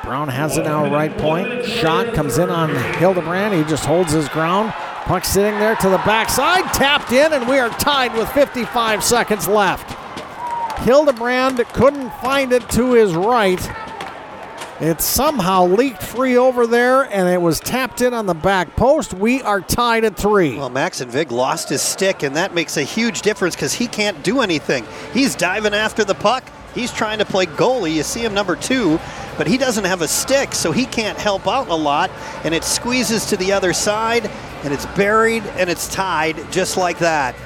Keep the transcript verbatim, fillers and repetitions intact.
Brown has it now right point. Shot comes in on Hildebrand. He just holds his ground. Puck sitting there to the backside. Tapped in, and we are tied with fifty-five seconds left. Hildebrand couldn't find it to his right. It somehow leaked free over there, and it was tapped in on the back post. We are tied at three. Well, Maxon Vig lost his stick, and that makes a huge difference because he can't do anything. He's diving after the puck. He's trying to play goalie. You see him number two, but he doesn't have a stick, so he can't help out a lot, and it squeezes to the other side, and it's buried, and it's tied just like that.